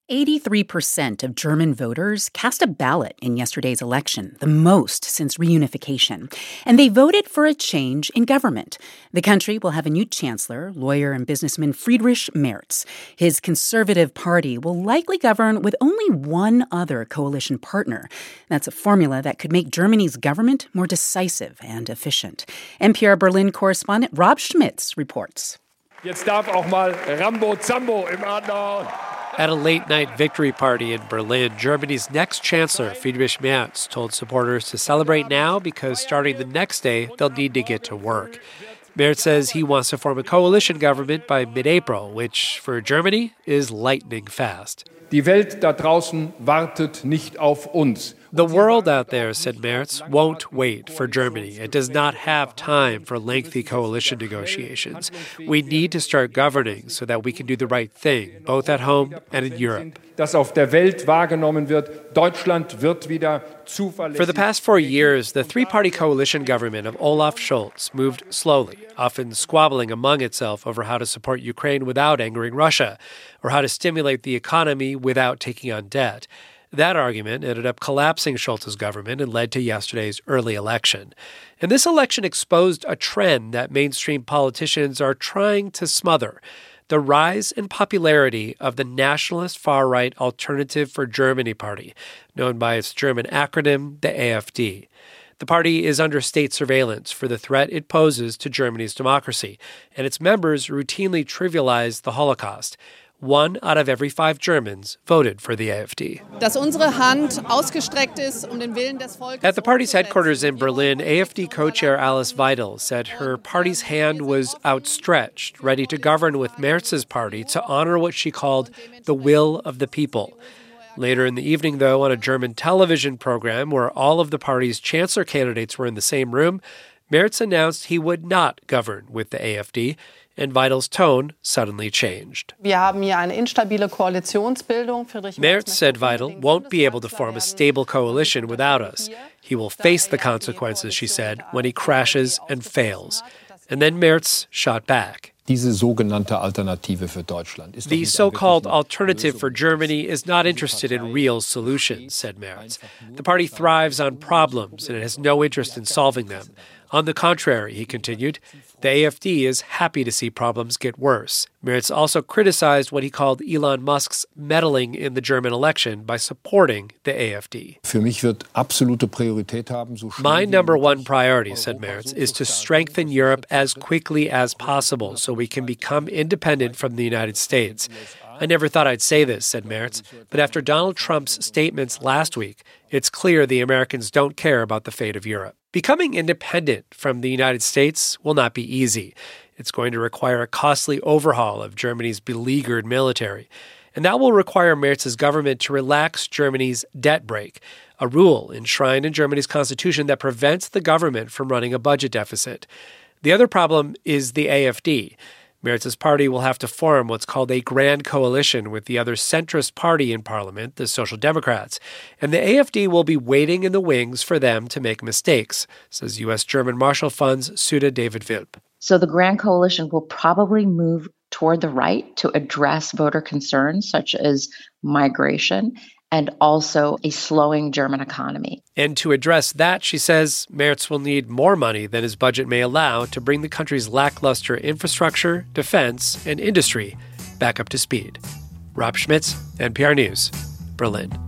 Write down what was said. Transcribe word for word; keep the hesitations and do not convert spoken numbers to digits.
eighty-three percent of German voters cast a ballot in yesterday's election, the most since reunification. And they voted for a change in government. The country will have a new chancellor, lawyer and businessman Friedrich Merz. His Conservative Party will likely govern with only one other coalition partner. That's a formula that could make Germany's government more decisive and efficient. N P R Berlin correspondent Rob Schmitz reports. Jetzt darf auch mal Rambo Zambo im Adenauer. At a late-night victory party in Berlin, Germany's next chancellor, Friedrich Merz, told supporters to celebrate now because starting the next day, they'll need to get to work. Merz says he wants to form a coalition government by mid-April, which, for Germany, is lightning fast. Die Welt da draußen wartet nicht auf uns. The world out there, said Merz, won't wait for Germany. It does not have time for lengthy coalition negotiations. We need to start governing so that we can do the right thing, both at home and in Europe. Dass auf der Welt wahrgenommen wird, Deutschland wird wieder zuverlässig. For the past four years, the three-party coalition government of Olaf Scholz moved slowly, often squabbling among itself over how to support Ukraine without angering Russia, or how to stimulate the economy without taking on debt. That argument ended up collapsing Scholz's government and led to yesterday's early election. And this election exposed a trend that mainstream politicians are trying to smother: the rise in popularity of the nationalist far-right Alternative for Germany party, known by its German acronym, the A F D. The party is under state surveillance for the threat it poses to Germany's democracy, and its members routinely trivialize the Holocaust. One out of every five Germans voted for the A F D. Dass unsere Hand ausgestreckt ist, um den Willen des Volkes. At the party's headquarters in Berlin, A F D co-chair Alice Weidel said her party's hand was outstretched, ready to govern with Merz's party to honor what she called the will of the people. Later in the evening, though, on a German television program where all of the party's chancellor candidates were in the same room, Merz announced he would not govern with the A F D, and Weidel's tone suddenly changed. Wir haben hier eine instabile Koalitionsbildung. Merz, said Weidel, won't be able to form a stable coalition without us. He will face the consequences, she said, when he crashes and fails. And then Merz shot back. Diese sogenannte Alternative für Deutschland ist The so-called Alternative for Germany is not interested in real solutions, said Merz. The party thrives on problems, and it has no interest in solving them. On the contrary, he continued, the A F D is happy to see problems get worse. Merz also criticized what he called Elon Musk's meddling in the German election by supporting the A F D. Für mich wird absolute Priorität haben, so My number one priority, said Merz, is to strengthen Europe as quickly as possible so we can become independent from the United States. I never thought I'd say this, said Merz, but after Donald Trump's statements last week, it's clear the Americans don't care about the fate of Europe. Becoming independent from the United States will not be easy. It's going to require a costly overhaul of Germany's beleaguered military. And that will require Merz's government to relax Germany's debt brake, a rule enshrined in Germany's constitution that prevents the government from running a budget deficit. The other problem is the A F D. Merz's party will have to form what's called a grand coalition with the other centrist party in parliament, the Social Democrats. And the A F D will be waiting in the wings for them to make mistakes, says U S German Marshall Fund's Suda David Wilp. So the grand coalition will probably move toward the right to address voter concerns such as migration and also a slowing German economy. And to address that, she says, Merz will need more money than his budget may allow to bring the country's lackluster infrastructure, defense, and industry back up to speed. Rob Schmitz, N P R News, Berlin.